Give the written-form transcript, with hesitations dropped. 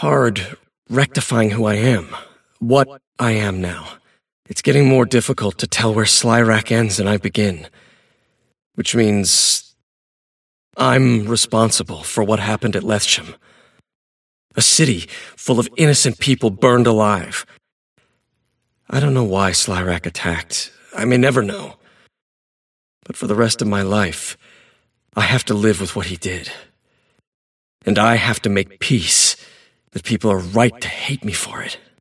hard rectifying who I am, what I am now. It's getting more difficult to tell where Slyrak ends and I begin. Which means I'm responsible for what happened at Lethsham. A city full of innocent people burned alive. I don't know why Slyrak attacked. I may never know. But for the rest of my life, I have to live with what he did. And I have to make peace that people are right to hate me for it.